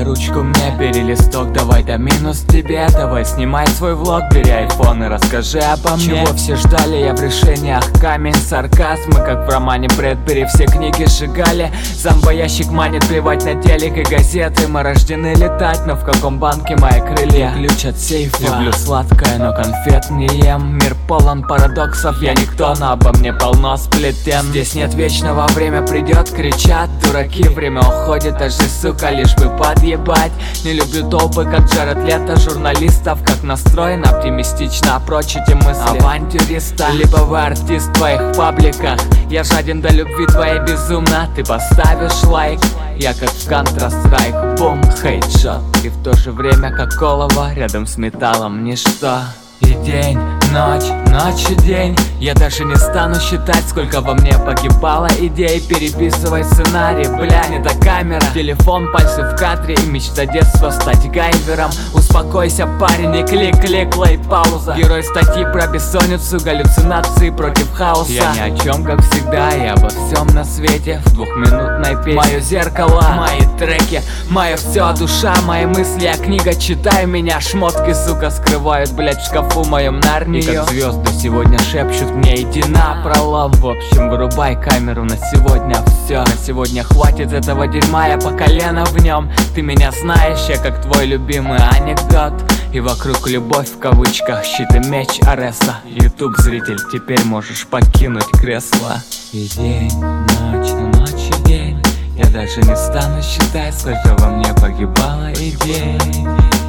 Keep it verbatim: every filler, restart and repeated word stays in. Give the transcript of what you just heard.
ручку мне, бери листок, давай до минус тебе. Давай снимай свой влог, бери айфон и расскажи обо мне. Чего все ждали, я в решениях камень, сарказм. Мы как в романе Брэдбери все книги сжигали. Зомбоящик манит, плевать на телек и газеты. Мы рождены летать, но в каком банке мои крылья? Ключ от сейфа. Люблю сладкое, но конфет не ем. Мир полон парадоксов, я никто, но обо мне полно сплетен. Здесь нет вечного, время придет, кричат дураки. Время уходит, аж и сука, лишь бы подъебать. Не люблю толпы, как Джаред Лето, журналистов. Как настроен оптимистично, прочь эти мысли авантюриста. Либо вы артист в твоих пабликах. Я жаден до любви твоей безумно. Ты поставишь лайк, я как в Counter-Strike. Бум, хейтшот. И в то же время как олово рядом с металлом ничто. И день, ночь, ночь и день. Я даже не стану считать, сколько во мне погибало идей. Переписывай сценарий, бля, не та камера. Телефон, пальцы в кадре и мечта детства стать гайвером. Успокойся, парень, и клик-клик, лей, пауза. Герой статьи про бессонницу, галлюцинации против хаоса. Я ни о чем, как всегда, и обо всем на свете в двухминутной песне. Мое зеркало, мои треки, мое все, душа, мои мысли. Я книга, читай меня, шмотки, сука, скрывают, блять, в шкафу в моем Нарнию. И как звезды сегодня шепчут мне, иди на пролом. В общем, вырубай камеру, на сегодня все. На сегодня хватит этого дерьма, я по колено в нем. Ты меня знаешь, я как твой любимый анекдот. И вокруг любовь в кавычках, щит и меч Ареса. Ютуб зритель, теперь можешь покинуть кресло. И день, ночь, ночь и день. Я даже не стану считать, сколько во мне погибало идей.